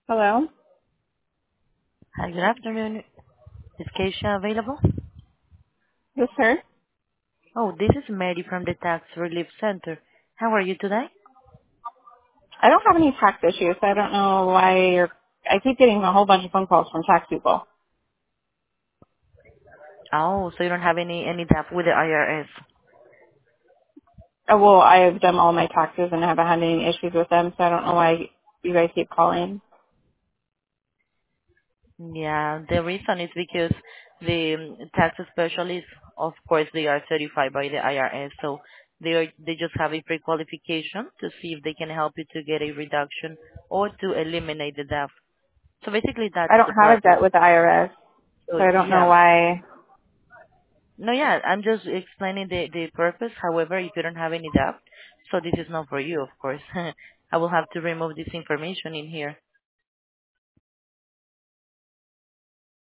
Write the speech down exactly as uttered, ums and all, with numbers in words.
Hello? Hi, good afternoon. Is Keisha available? This her? Oh, this is Mary from the Tax Relief Center. How are you today? I don't have any tax issues, so I don't know why you're, I keep getting a whole bunch of phone calls from tax people. Oh, so you don't have any any debt with the I R S? Oh, well, I have done all my taxes and I haven't had any issues with them, so I don't know why you guys keep calling. Yeah, the reason is because the um, tax specialists, of course, they are certified by the I R S, so they are they just have a pre-qualification to see if they can help you to get a reduction or to eliminate the debt. So basically, that's I don't the have a purpose. debt with the I R S, So so I don't know yeah, why. no, yeah, I'm just explaining the, the purpose. However, if you don't have any doubt, so this is not for you, of course. I will have to remove this information in here.